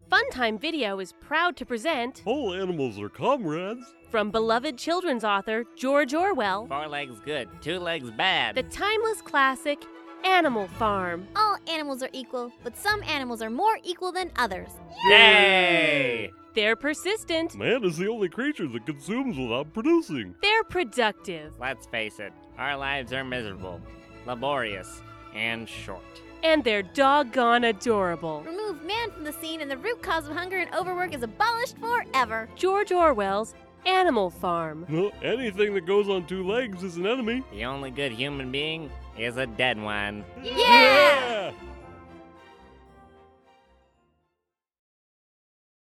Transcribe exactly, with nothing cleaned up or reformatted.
Funtime Video is proud to present All animals are comrades. from beloved children's author George Orwell, Four legs good, two legs bad. the timeless classic Animal Farm. All animals are equal, but some animals are more equal than others. Yay! They're persistent, Man is the only creature that consumes without producing. they're productive, Let's face it, our lives are miserable, laborious, and short. and they're doggone adorable. Remove man from the scene and the root cause of hunger and overwork is abolished forever. George Orwell's Animal Farm. No, anything that goes on two legs is an enemy. The only good human being is a dead one. Yeah!